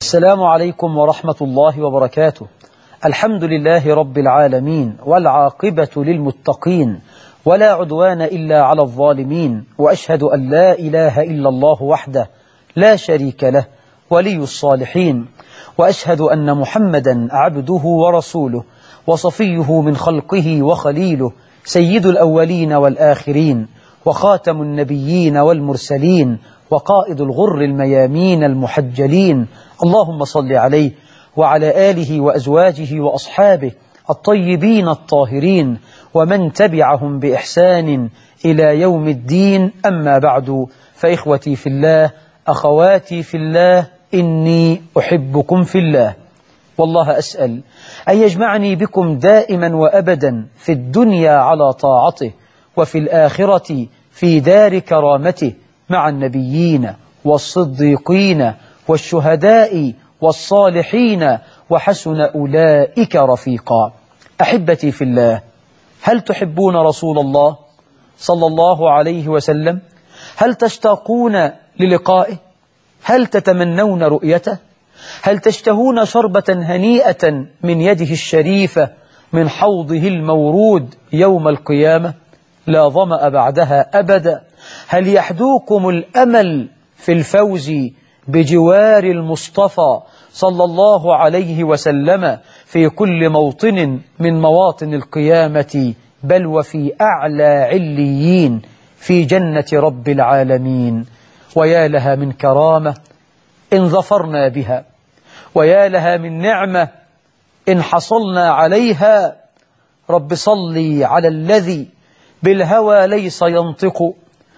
السلام عليكم ورحمة الله وبركاته. الحمد لله رب العالمين، والعاقبة للمتقين، ولا عدوان إلا على الظالمين، وأشهد أن لا إله إلا الله وحده لا شريك له ولي الصالحين، وأشهد أن محمدا عبده ورسوله وصفيه من خلقه وخليله، سيد الأولين والآخرين، وخاتم النبيين والمرسلين، وقائد الغر الميامين المحجلين. اللهم صل عليه وعلى آله وأزواجه وأصحابه الطيبين الطاهرين، ومن تبعهم بإحسان إلى يوم الدين. أما بعد، فإخوتي في الله، أخواتي في الله، إني أحبكم في الله، والله أسأل أن يجمعني بكم دائما وأبدا في الدنيا على طاعته، وفي الآخرة في دار كرامته مع النبيين والصديقين والشهداء والصالحين، وحسن أولئك رفيقا. أحبتي في الله، هل تحبون رسول الله صلى الله عليه وسلم؟ هل تشتاقون للقائه؟ هل تتمنون رؤيته؟ هل تشتهون شربة هنيئة من يده الشريفة من حوضه المورود يوم القيامة لا ظمأ بعدها أبدا؟ هل يحدوكم الأمل في الفوز بجوار المصطفى صلى الله عليه وسلم في كل موطن من مواطن القيامة، بل وفي أعلى عليين في جنة رب العالمين؟ ويا لها من كرامة إن ظفرنا بها، ويا لها من نعمة إن حصلنا عليها. رب صلي على الذي بالهوى ليس ينطق،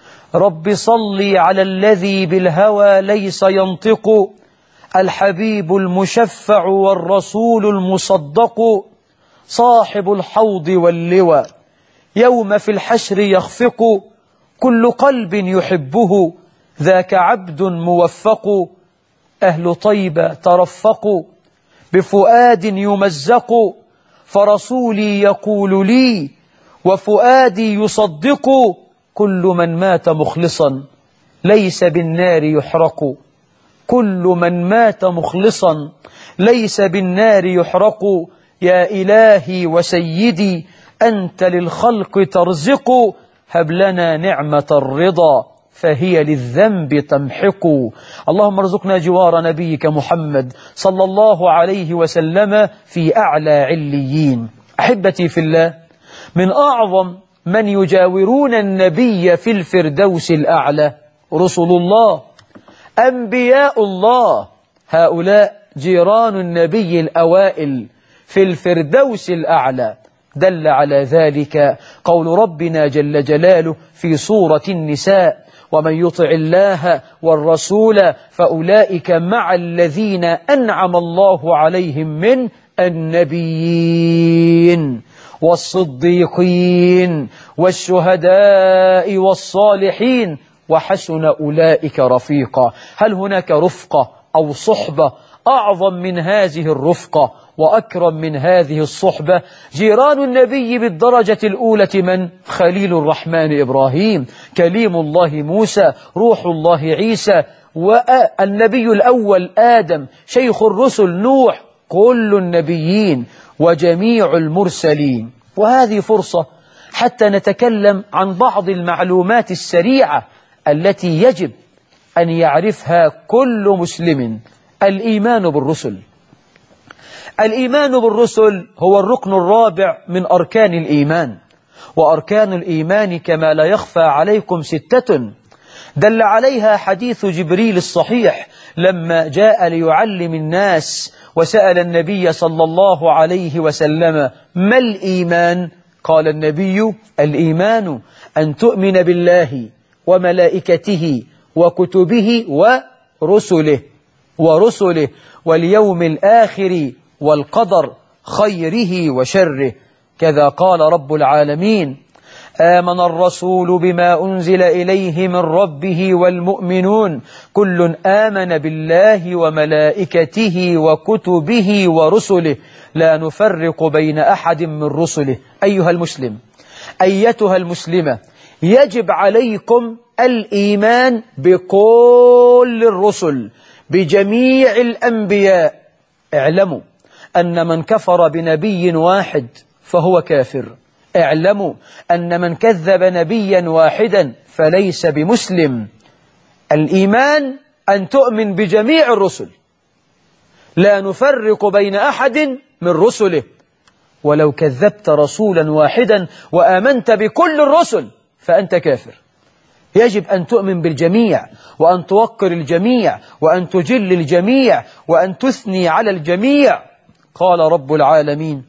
رب صلي على الذي بالهوى ليس ينطق، الحبيب المشفع والرسول المصدق، صاحب الحوض واللوى يوم في الحشر يخفق، كل قلب يحبه ذاك عبد موفق، أهل طيبة ترفقوا بفؤاد يمزق، فرسولي يقول لي وفؤادي يصدق، كل من مات مخلصا ليس بالنار يحرق، كل من مات مخلصا ليس بالنار يحرق. يا إلهي وسيدي أنت للخلق ترزق، هب لنا نعمة الرضا فهي للذنب تمحق. اللهم ارزقنا جوار نبيك محمد صلى الله عليه وسلم في أعلى عليين. أحبتي في الله، من أعظم من يجاورون النبي في الفردوس الأعلى رسل الله، أنبياء الله، هؤلاء جيران النبي الأوائل في الفردوس الأعلى. دل على ذلك قول ربنا جل جلاله في سورة النساء: ومن يطع الله والرسول فأولئك مع الذين أنعم الله عليهم من النبيين والصديقين والشهداء والصالحين، وحسن أولئك رفيقا. هل هناك رفقة أو صحبة أعظم من هذه الرفقة وأكرم من هذه الصحبة؟ جيران النبي بالدرجة الأولى من؟ خليل الرحمن إبراهيم، كليم الله موسى، روح الله عيسى، والنبي الأول آدم، شيخ الرسل نوح، كل النبيين وجميع المرسلين. وهذه فرصة حتى نتكلم عن بعض المعلومات السريعة التي يجب أن يعرفها كل مسلم. الإيمان بالرسل. الإيمان بالرسل هو الركن الرابع من أركان الإيمان، وأركان الإيمان كما لا يخفى عليكم 6 دل عليها حديث جبريل الصحيح لما جاء ليعلم الناس وسأل النبي صلى الله عليه وسلم: ما الإيمان؟ قال النبي: الإيمان أن تؤمن بالله وملائكته وكتبه ورسله واليوم الآخر والقدر خيره وشره. كذا قال رب العالمين: آمن الرسول بما أنزل إليه من ربه والمؤمنون كل آمن بالله وملائكته وكتبه ورسله لا نفرق بين أحد من رسله. أيها المسلم، أيتها المسلمة، يجب عليكم الإيمان بكل الرسل بجميع الأنبياء. اعلموا أن من كفر بنبي واحد فهو كافر. اعلموا أن من كذب نبيا واحدا فليس بمسلم. الإيمان أن تؤمن بجميع الرسل، لا نفرق بين أحد من رسله. ولو كذبت رسولا واحدا وآمنت بكل الرسل فأنت كافر. يجب أن تؤمن بالجميع، وأن توقر الجميع، وأن تجل الجميع، وأن تثني على الجميع. قال رب العالمين: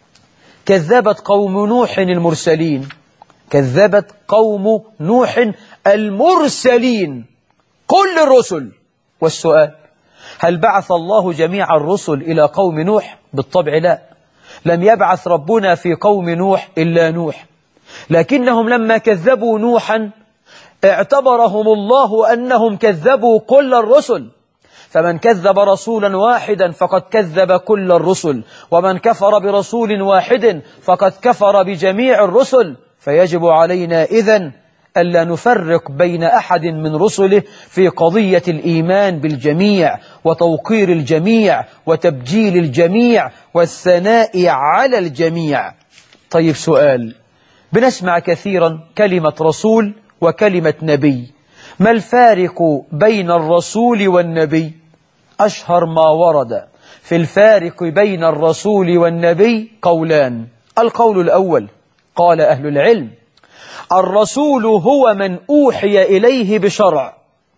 كذبت قوم نوح المرسلين. كذبت قوم نوح المرسلين، كل الرسل. والسؤال: هل بعث الله جميع الرسل إلى قوم نوح؟ بالطبع لا، لم يبعث ربنا في قوم نوح إلا نوح، لكنهم لما كذبوا نوحا اعتبرهم الله أنهم كذبوا كل الرسل، فمن كذب رسولا واحدا فقد كذب كل الرسل، ومن كفر برسول واحد فقد كفر بجميع الرسل. فيجب علينا إذن ألا نفرق بين أحد من رسله في قضية الإيمان بالجميع، وتوقير الجميع، وتبجيل الجميع، والثناء على الجميع. طيب سؤال: بنسمع كثيرا كلمة رسول وكلمة نبي، ما الفارق بين الرسول والنبي؟ أشهر ما ورد في الفارق بين الرسول والنبي قولان. القول الأول قال أهل العلم: الرسول هو من أوحي إليه بشرع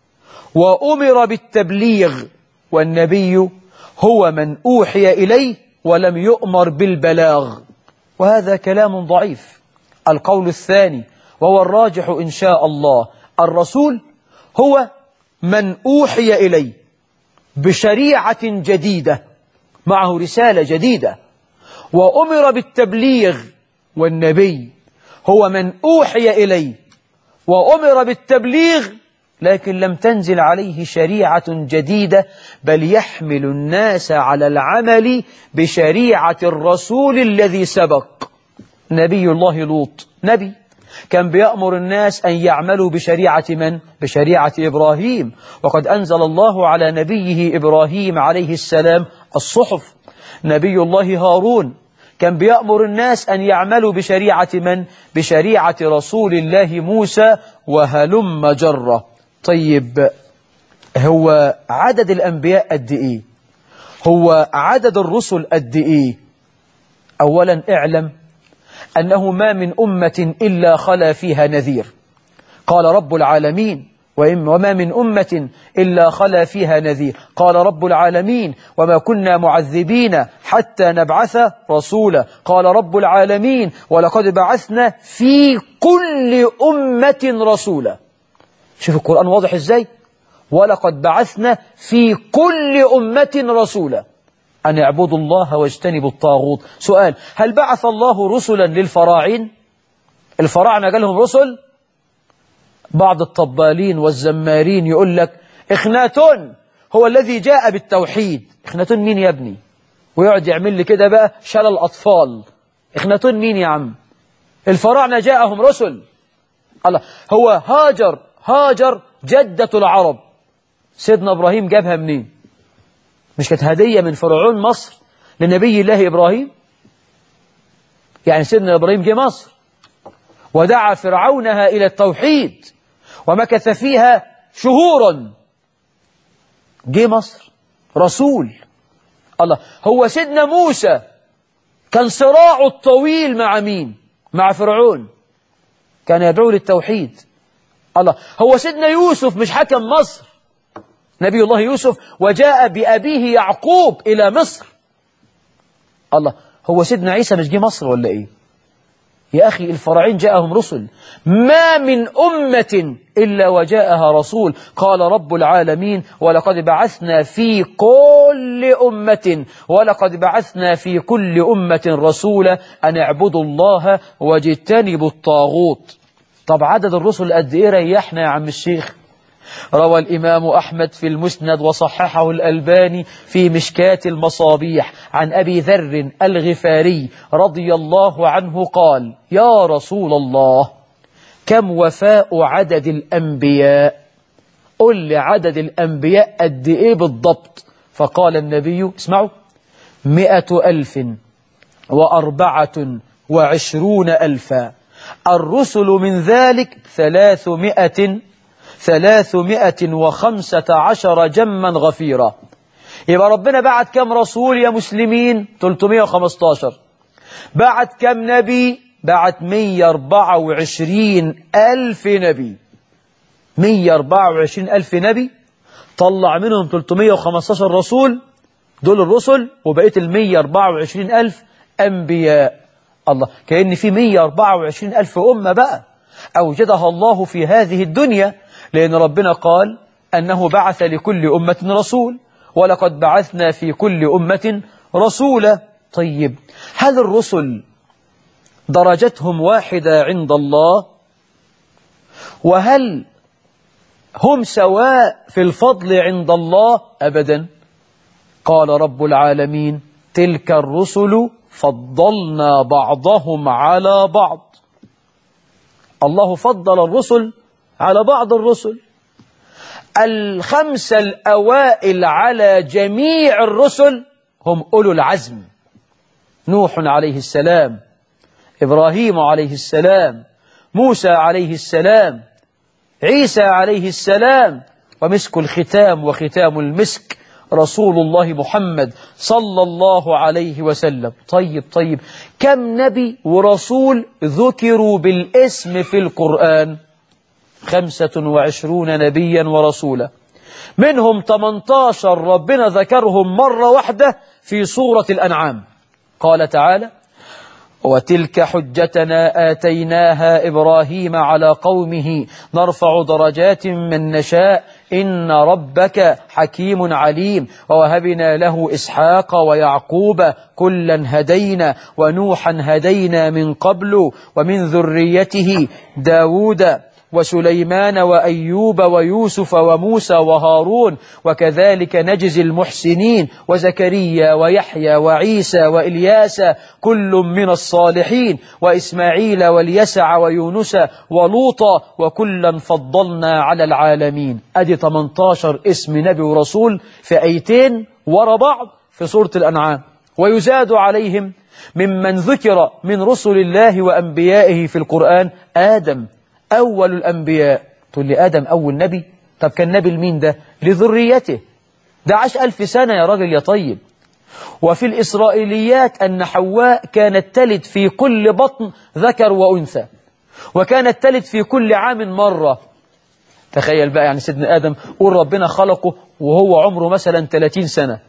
وأمر بالتبليغ، والنبي هو من أوحي إليه ولم يؤمر بالبلاغ. وهذا كلام ضعيف. القول الثاني وهو الراجح إن شاء الله: الرسول هو من أوحي إليه بشريعة جديدة معه رسالة جديدة وأمر بالتبليغ، والنبي هو من أوحي إليه وأمر بالتبليغ لكن لم تنزل عليه شريعة جديدة، بل يحمل الناس على العمل بشريعة الرسول الذي سبق. نبي الله لوط نبي كان بيأمر الناس أن يعملوا بشريعة من؟ بشريعة إبراهيم، وقد أنزل الله على نبيه إبراهيم عليه السلام الصحف. نبي الله هارون كان بيأمر الناس أن يعملوا بشريعة من؟ بشريعة رسول الله موسى، وهلم جرة. طيب، هو عدد الأنبياء قد إيه؟ هو عدد الرسل قد إيه؟ أولا اعلم أنه ما من أمة إلا خلا فيها نذير. قال رب العالمين: وما من أمة إلا خلا فيها نذير. قال رب العالمين: وما كنا معذبين حتى نبعث رسولا. قال رب العالمين: ولقد بعثنا في كل أمة رسولا. شوف القرآن واضح إزاي؟ ولقد بعثنا في كل أمة رسولا أن اعبدوا الله واجتنبوا الطاغوت. سؤال: هل بعث الله رسلا للفراعين؟ الفراعنة قال لهم رسل؟ بعض الطبالين والزمارين يقول لك إخناتون هو الذي جاء بالتوحيد. إخناتون مين يا ابني؟ ويقعد يعمل لي كده بقى شلل أطفال. إخناتون مين يا عم؟ الفراعنة جاءهم رسل. الله، هو هاجر جدة العرب، سيدنا إبراهيم جابها منين؟ مش كانت هدية من فرعون مصر لنبي الله إبراهيم؟ يعني سيدنا إبراهيم جه مصر ودعا فرعونها إلى التوحيد ومكث فيها شهورا، جه مصر رسول. الله، هو سيدنا موسى كان صراعه الطويل مع مين؟ مع فرعون، كان يدعو للتوحيد. الله، هو سيدنا يوسف مش حكم مصر؟ نبي الله يوسف وجاء بأبيه يعقوب إلى مصر. الله، هو سيدنا عيسى مش جه مصر ولا إيه؟ يا أخي الفراعين جاءهم رسل، ما من أمة إلا وجاءها رسول. قال رب العالمين: ولقد بعثنا في كل أمة رسولا أن اعبدوا الله واجتنبوا الطاغوت. طب عدد الرسل قد إيه؟ ريحنا يا عم الشيخ. روى الإمام أحمد في المسند وصححه الألباني في مشكاة المصابيح عن أبي ذر الغفاري رضي الله عنه قال: يا رسول الله، كم وفاء عدد الأنبياء؟ قل لي عدد الأنبياء قد إيه بالضبط؟ فقال النبي اسمعوا 124,000. الرسل من ذلك 315 جما غفيرا. يبقى ربنا بعت كم رسول يا مسلمين؟ 315. بعت كم نبي؟ بعت 124,000 نبي. 124,000 نبي طلع منهم 315 رسول، دول الرسل، وبقيت 124,000 أنبياء. الله، كأن في 124,000 أمة بقى أوجدها الله في هذه الدنيا، لأن ربنا قال أنه بعث لكل أمة رسول، ولقد بعثنا في كل أمة رسولا. طيب، هل الرسل درجتهم واحدة عند الله؟ وهل هم سواء في الفضل عند الله؟ أبدا. قال رب العالمين: تلك الرسل فضلنا بعضهم على بعض. الله فضل الرسل على بعض الرسل. الخمسة الأوائل على جميع الرسل هم أولو العزم: نوح عليه السلام، إبراهيم عليه السلام، موسى عليه السلام، عيسى عليه السلام، ومسك الختام وختام المسك رسول الله محمد صلى الله عليه وسلم. طيب، كم نبي ورسول ذكروا بالاسم في القرآن؟ 25 نبيا ورسولا، منهم 18 ربنا ذكرهم مرة واحدة في سورة الأنعام. قال تعالى: وتلك حجتنا آتيناها إبراهيم على قومه نرفع درجات من نشاء إن ربك حكيم عليم ووهبنا له إسحاق ويعقوب كلا هدينا ونوحا هدينا من قبل ومن ذريته داود وسليمان وأيوب ويوسف وموسى وهارون وكذلك نجزي المحسنين وزكريا ويحيى وعيسى وإلياس كل من الصالحين وإسماعيل واليسع ويونس ولوطا وكلا فضلنا على العالمين. أدي 18 اسم نبي ورسول في آيتين ورا بعض في سورة الأنعام. ويزاد عليهم ممن ذكر من رسل الله وأنبيائه في القرآن آدم أول الأنبياء. تقول لي آدم أول نبي؟ طب كان نبي لمين ده؟ لذريته، ده عاش 1000 سنة يا راجل يا طيب. وفي الإسرائيليات أن حواء كانت تلد في كل بطن ذكر وأنثى، وكانت تلد في كل عام مرة. تخيل بقى، يعني سيدنا آدم قول ربنا خلقه وهو عمره مثلا 30 سنة،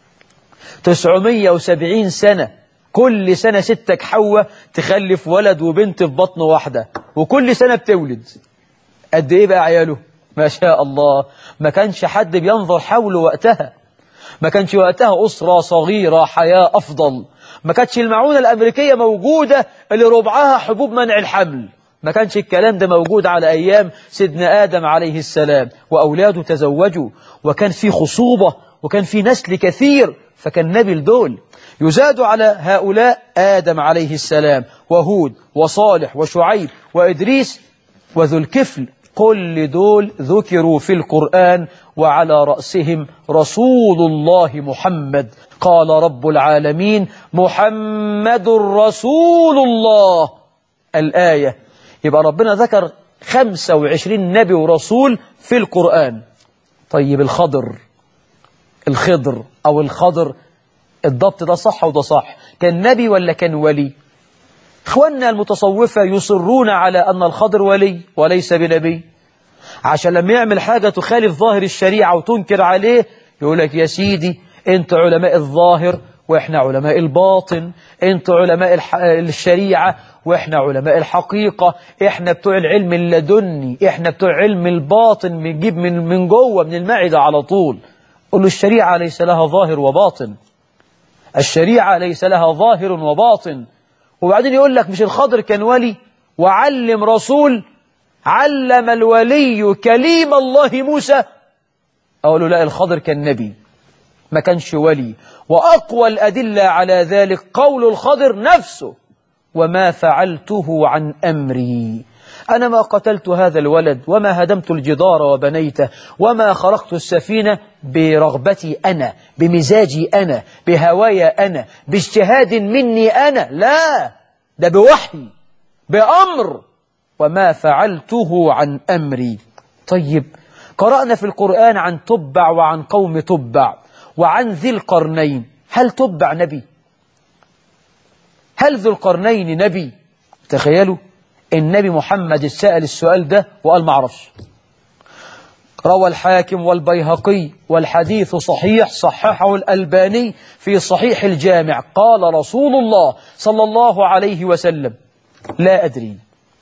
970 سنة، كل سنة ستك حواء تخلف ولد وبنت في بطن واحدة، وكل سنة بتولد. قد إيه بقى عياله؟ ما شاء الله. ما كانش حد بينظر حوله وقتها، ما كانش وقتها أسرة صغيرة حياة أفضل، ما كانتش المعونة الأمريكية موجودة اللي ربعها حبوب منع الحمل، ما كانش الكلام ده موجود على أيام سيدنا آدم عليه السلام. وأولاده تزوجوا، وكان في خصوبة، وكان في نسل كثير، فكان نبي لدول. يزاد على هؤلاء آدم عليه السلام وهود وصالح وشعيب وإدريس وذو الكفل، كل دول ذكروا في القرآن، وعلى رأسهم رسول الله محمد. قال رب العالمين: محمد رسول الله. الآية. يبقى ربنا ذكر 25 نبي ورسول في القرآن. طيب، الخضر أو الخضر، الضبط ده صح وده صح، كان نبي ولا كان ولي؟ إخواننا المتصوفة يصرون على أن الخضر ولي وليس بنبي، عشان لما يعمل حاجة تخالف ظاهر الشريعة وتنكر عليه يقول لك: يا سيدي أنت علماء الظاهر وإحنا علماء الباطن، أنت علماء الشريعة وإحنا علماء الحقيقة، إحنا بتوع العلم اللدني، إحنا بتوع علم الباطن، بنجيب من جوه من المعدة على طول. قل له: الشريعة ليس لها ظاهر وباطن، الشريعة ليس لها ظاهر وباطن. وبعدين يقول لك: مش الخضر كان ولي وعلم رسول؟ علم الولي كليم الله موسى؟ أقول له: لا، الخضر كان نبي ما كانش ولي. وأقوى الأدلة على ذلك قول الخضر نفسه: وما فعلته عن أمري. أنا ما قتلت هذا الولد وما هدمت الجدار وبنيته وما خرقت السفينة برغبتي أنا، بمزاجي أنا، بهواي أنا، باجتهاد مني أنا، لا، ده بوحي، بأمر، وما فعلته عن أمري. طيب، قرأنا في القرآن عن تبع وعن قوم تبع وعن ذي القرنين. هل تبع نبي؟ هل ذو القرنين نبي؟ تخيلوا النبي محمد سأل السؤال ده وقال ما اعرفش. روى الحاكم والبيهقي والحديث صحيح، صححه الألباني في صحيح الجامع، قال رسول الله صلى الله عليه وسلم: لا أدري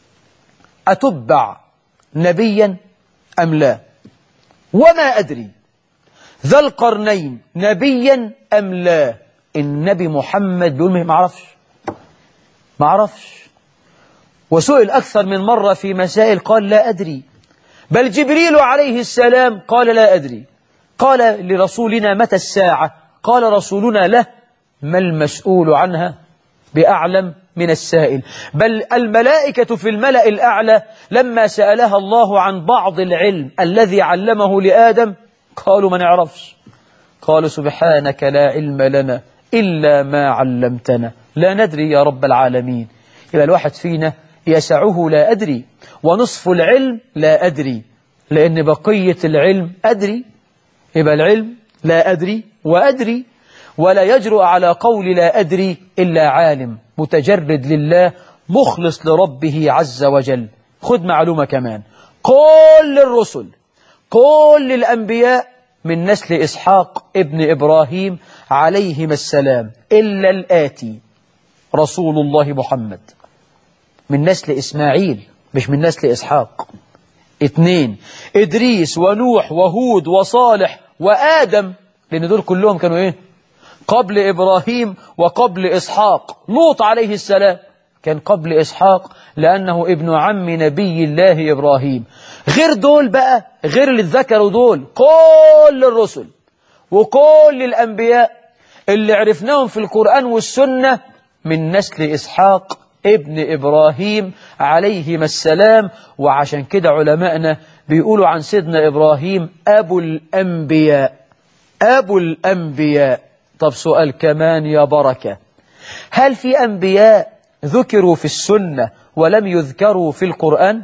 أتبع نبيا أم لا، وما أدري ذا القرنين نبيا أم لا. النبي محمد بيقول ما اعرفش. وسئل أكثر من مرة في مسائل قال لا أدري، بل جبريل عليه السلام قال لا أدري. قال لرسولنا: متى الساعة؟ قال رسولنا له: ما المسؤول عنها بأعلم من السائل. بل الملائكة في الملأ الأعلى لما سألها الله عن بعض العلم الذي علمه لآدم قالوا ما نعرفش. قالوا: سبحانك لا علم لنا إلا ما علمتنا، لا ندري يا رب العالمين. يبقى الواحد فينا يسعه لا أدري، ونصف العلم لا أدري، لأن بقية العلم أدري. يبقى العلم لا أدري وأدري، ولا يجرؤ على قول لا أدري إلا عالم متجرد لله مخلص لربه عز وجل. خذ معلومة كمان: كل الرسل، كل الأنبياء من نسل إسحاق ابن إبراهيم عليهما السلام، إلا الآتي: رسول الله محمد من نسل إسماعيل مش من نسل إسحاق. 2 إدريس ونوح وهود وصالح وآدم، لأن دول كلهم كانوا إيه؟ قبل إبراهيم وقبل إسحاق. لوط عليه السلام كان قبل إسحاق لأنه ابن عم نبي الله إبراهيم. غير دول بقى، غير اللي ذكروا دول، كل الرسل وكل الأنبياء اللي عرفناهم في القرآن والسنة من نسل إسحاق ابن إبراهيم عليهما السلام. وعشان كده علماءنا بيقولوا عن سيدنا إبراهيم أبو الأنبياء، أبو الأنبياء. طب سؤال كمان يا بركة: هل في أنبياء ذكروا في السنة ولم يذكروا في القرآن؟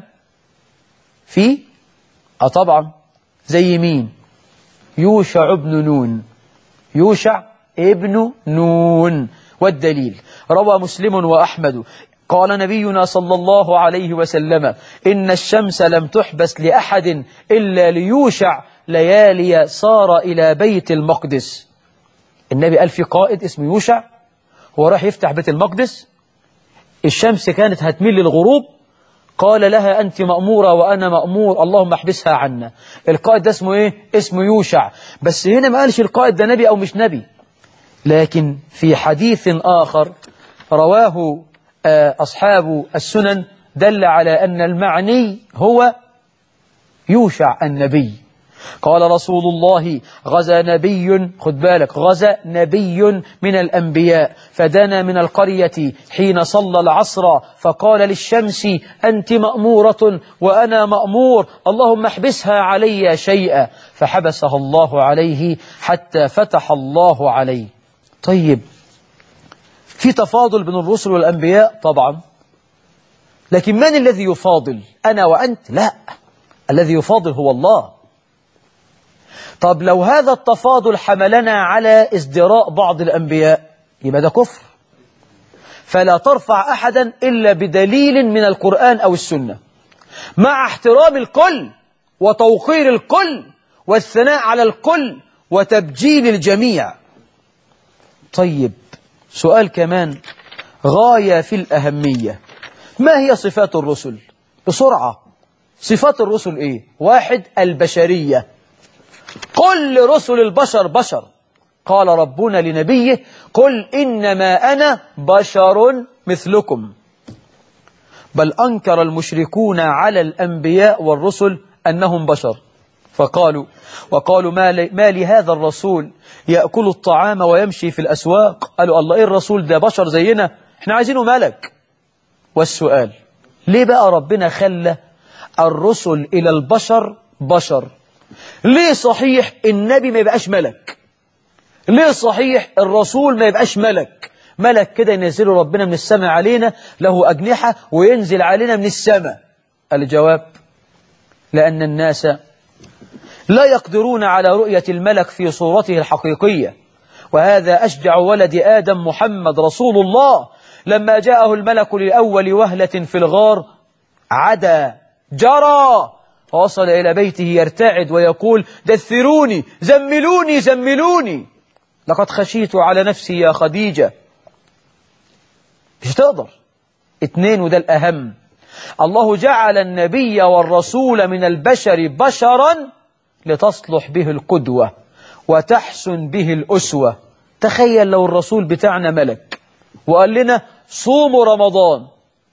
في؟ طبعا. زي مين؟ يوشع ابن نون، يوشع ابن نون. والدليل: روى مسلم وأحمد قال نبينا صلى الله عليه وسلم: إن الشمس لم تحبس لأحد إلا ليوشع ليالي صار إلى بيت المقدس. النبي قال في قائد اسمه يوشع، هو راح يفتح بيت المقدس، الشمس كانت هتميل للغروب، قال لها: أنت مأمورة وأنا مأمور، اللهم احبسها عنا. القائد ده اسمه إيه؟ اسمه يوشع. بس هنا ما قالش القائد ده نبي أو مش نبي، لكن في حديث آخر رواه أصحاب السنن دل على أن المعني هو يوشع النبي. قال رسول الله: غزا نبي، خد بالك، غزا نبي من الأنبياء فدنا من القرية حين صلى العصر فقال للشمس: أنت مأمورة وأنا مأمور، اللهم احبسها علي شيئا، فحبسها الله عليه حتى فتح الله عليه. طيب، في تفاضل بين الرسل والأنبياء طبعا، لكن من الذي يفاضل؟ أنا وأنت؟ لا، الذي يفاضل هو الله. طب لو هذا التفاضل حملنا على ازدراء بعض الأنبياء يبقى ده كفر. فلا ترفع أحدا إلا بدليل من القرآن أو السنة، مع احترام الكل وتوقير الكل والثناء على الكل وتبجيل الجميع. طيب، سؤال كمان غاية في الأهمية: ما هي صفات الرسل؟ بسرعة، صفات الرسل إيه؟ 1 البشرية، كل رسل البشر بشر. قال ربنا لنبيه: قل إنما أنا بشر مثلكم. بل أنكر المشركون على الأنبياء والرسل أنهم بشر، وقالوا ما لهذا الرسول يأكل الطعام ويمشي في الأسواق. قالوا: الله، إيه الرسول ده؟ بشر زينا، احنا عايزينه ملك. والسؤال: ليه بقى ربنا خلى الرسل إلى البشر بشر؟ ليه صحيح النبي ما يبقاش ملك؟ ليه صحيح الرسول ما يبقاش ملك؟ ملك كده ينزل ربنا من السماء علينا له أجنحة وينزل علينا من السماء. الجواب: لأن الناس لا يقدرون على رؤية الملك في صورته الحقيقية، وهذا أشجع ولد آدم محمد رسول الله لما جاءه الملك لأول وهلة في الغار عدا جرى ووصل إلى بيته يرتعد ويقول: دثروني زملوني زملوني، لقد خشيت على نفسي يا خديجة. مش تقدر. 2، وده الأهم: الله جعل النبي والرسول من البشر بشرا لتصلح به القدوة وتحسن به الأسوة. تخيل لو الرسول بتاعنا ملك وقال لنا صوموا رمضان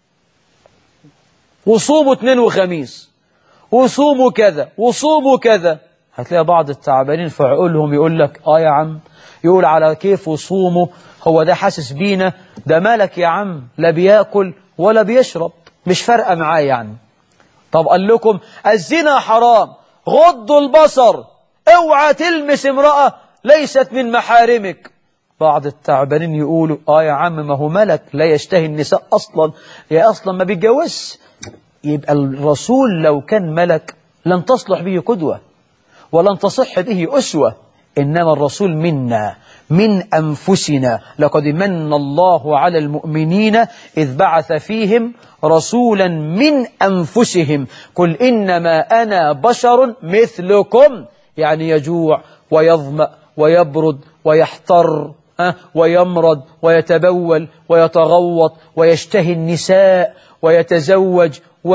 وصوموا 2 وخميس وصوموا كذا وصوموا كذا، هتلاقي بعض التعبانين في عقولهم يقول لك يا عم، يقول على كيف وصوموا، هو ده حاسس بينا؟ ده ملك يا عم، لا بياكل ولا بيشرب، مش فارقة معاه يعني. طب قال لكم الزنا حرام، غضوا البصر، اوعى تلمس امرأة ليست من محارمك. بعض التعبانين يقولوا يا عم، ما هو ملك لا يشتهي النساء أصلا، يا أصلا ما بيتجوزش. يبقى الرسول لو كان ملك لن تصلح به قدوة ولن تصح به أسوة، إنما الرسول منا من أنفسنا. لقد من الله على المؤمنين إذ بعث فيهم رسولا من أنفسهم قل إنما أنا بشر مثلكم، يعني يجوع ويظمأ ويبرد ويحتر ويمرض ويتبول ويتغوط ويشتهي النساء ويتزوج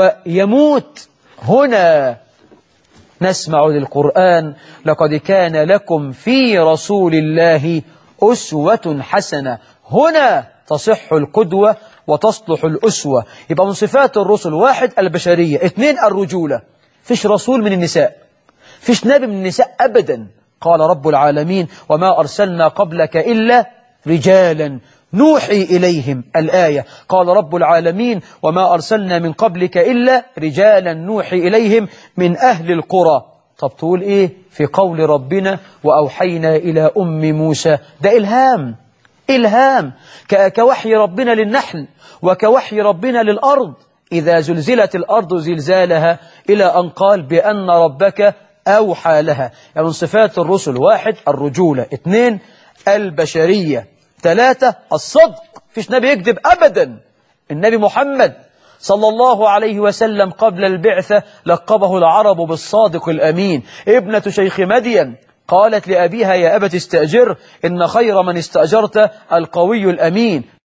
ويموت. هنا نسمع للقرآن: لقد كان لكم في رسول الله أسوة حسنة. هنا تصح القدوة وتصلح الأسوة. يبقى من صفات الرسل: 1 البشرية، 2 الرجولة. فيش رسول من النساء، فيش نبي من النساء أبدا. قال رب العالمين: وما أرسلنا قبلك إلا رجالا نوحي إليهم. الآية. قال رب العالمين: وما أرسلنا من قبلك إلا رجالا نوحي إليهم من أهل القرى. طب تقول إيه في قول ربنا: وأوحينا إلى أم موسى؟ ده إلهام، إلهام كوحي ربنا للنحل وكوحي ربنا للأرض. إذا زلزلت الأرض زلزالها، إلى أن قال بأن ربك أوحى لها. يعني من صفات الرسل: 1 الرجولة، 2 البشرية، 3 الصدق. فيش نبي يكذب أبدا. النبي محمد صلى الله عليه وسلم قبل البعثة لقبه العرب بالصادق الأمين. ابنة شيخ مدين قالت لأبيها: يا أبت استأجر، إن خير من استأجرت القوي الأمين.